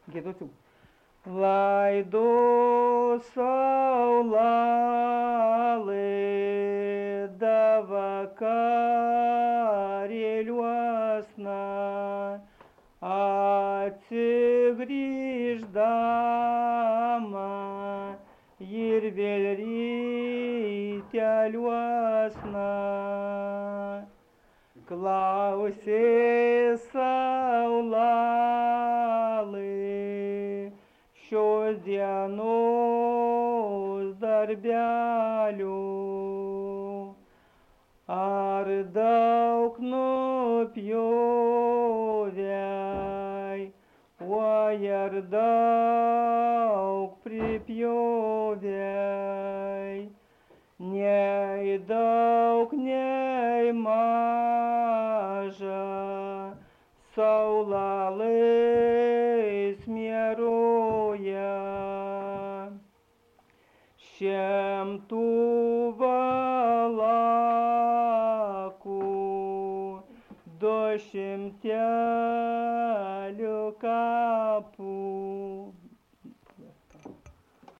Gėdusiu. Laido saulale davakarėliuosna atsigrįždama ir vėl ryteliuosna. Klausė saulelė šios dienos darbelių, ar daug nupjovei, oi ar daug pripjovei, nei daug, nei maža, saulelė smėroja. Šimtų valakų, 200 kapų.